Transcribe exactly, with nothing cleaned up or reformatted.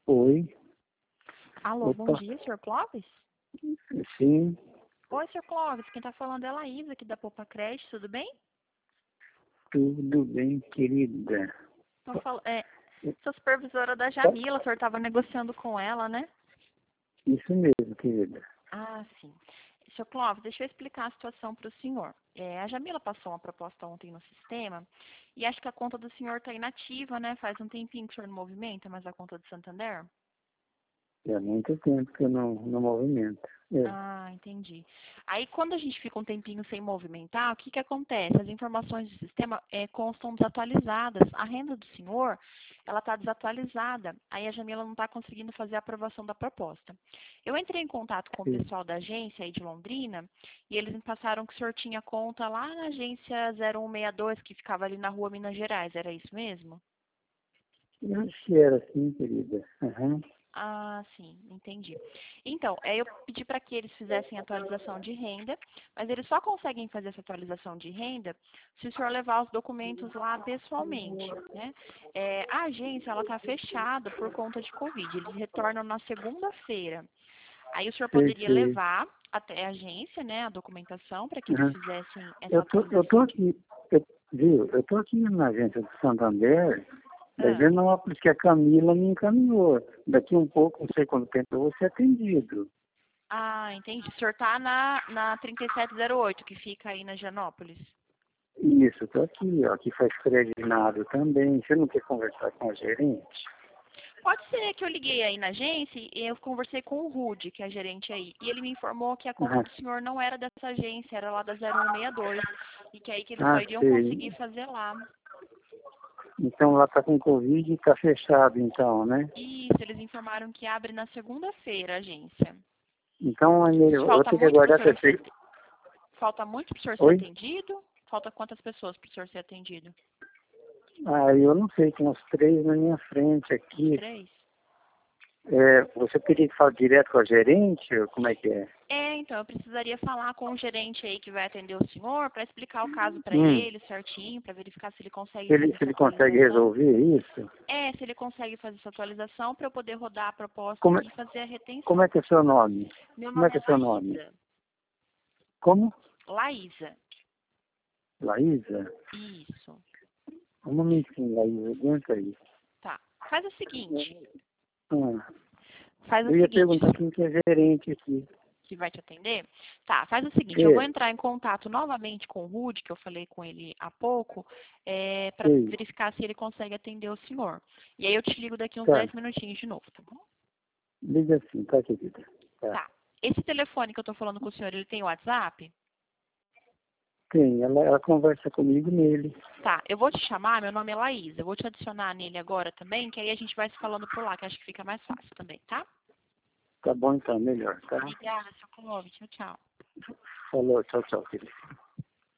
Oi. Alô, bom Opa. dia, senhor Clóvis? Sim, Oi, senhor Clóvis, quem está falando é a Laísa, aqui da Poupa Crédito, tudo bem? tudo bem, querida. Então, fala- é, sou supervisora da Jamila, o senhor estava negociando com ela, né? Isso mesmo, querida. Ah, sim. Senhor Clóvis, deixa eu explicar a situação para o senhor. É, a Jamila passou uma proposta ontem no sistema e acho que a conta do senhor está inativa, né? Faz um tempinho que o senhor não movimenta, mas a conta do Santander? É muito tempo que eu não, não movimento. É. Ah, entendi. Aí, quando a gente fica um tempinho sem movimentar, o que que acontece? As informações do sistema eh, constam desatualizadas. A renda do senhor, ela está desatualizada. Aí a Jamila não está conseguindo fazer a aprovação da proposta. Eu entrei em contato com o Sim. pessoal da agência aí de Londrina e eles me passaram que o senhor tinha conta lá na agência zero um seis dois, que ficava ali na rua Minas Gerais. Era isso mesmo? Eu acho que era assim, querida. Aham. Ah, sim, entendi. Então, é, eu pedi para que eles fizessem atualização de renda, mas eles só conseguem fazer essa atualização de renda se o senhor levar os documentos lá pessoalmente, né? É, a agência, ela está fechada por conta de Covid, eles retornam na segunda-feira. Aí o senhor Sei, poderia sei. levar até a agência, né, a documentação para que eles Aham. fizessem essa Eu tô, eu tô atualização de... aqui, eu, viu? Eu tô aqui na agência do Santander, da Ah, Genópolis, que a Camila me encaminhou. Daqui um pouco, não sei quanto tempo, eu vou ser atendido. ah, entendi. O senhor está na, na trinta e sete zero oito, que fica aí na Janópolis. Isso, tô aqui, ó. Aqui faz freginado também. Você não quer conversar com a gerente? Pode ser que eu liguei aí na agência e eu conversei com o Rude, que é gerente aí, e ele me informou que a conta Aham. do senhor não era dessa agência, era lá da zero um seis dois, e que aí que eles só Ah, iriam conseguir sei. fazer lá. Então lá tá com Covid e tá fechado, então, né? Isso, eles informaram que abre na segunda-feira a agência. Então é melhor- eu vou Falta ter que muito para o aguardar senhor até ser, ser. falta muito para o senhor ser Oi? atendido? Falta quantas pessoas para o senhor ser atendido? Ah, eu não sei, tem uns três na minha frente Uns aqui. três? É, você teria que falar direto com a gerente? Ou como é que é? É, então, eu precisaria falar com o gerente aí que vai atender o senhor para explicar o caso para Hum, ele certinho, para verificar se ele consegue se ele, fazer se essa ele consegue atualização. resolver isso? É, se ele consegue fazer essa atualização para eu poder rodar a proposta Como é, aqui e fazer a como retenção. é que é seu nome? Meu Como é nome que é é seu nome? Laísa. Como? Laísa. Laísa? Isso. Um momentinho, Laísa, aguenta aí. Tá. Faz o seguinte. Ah, Faz o eu ia seguinte. perguntar quem que é gerente aqui. Que vai te atender? Tá, faz o seguinte, eu vou É, entrar em contato novamente com o Rude, que eu falei com ele há pouco, é, para sei. verificar se ele consegue atender o senhor. E aí eu te ligo daqui uns Tá. dez minutinhos de novo, tá bom? Liga assim, tá, querida? Tá. Tá. Esse telefone que eu tô falando com o senhor, ele tem WhatsApp? Tem, ela, ela conversa comigo nele. Tá, eu vou te chamar, meu nome é Laís, eu vou te adicionar nele agora também, que aí a gente vai se falando por lá, que acho que fica mais fácil também, tá? Tá bom então, melhor, tá? Obrigada, seu Clóvis. Tchau, tchau. Falou, tchau, tchau, querida.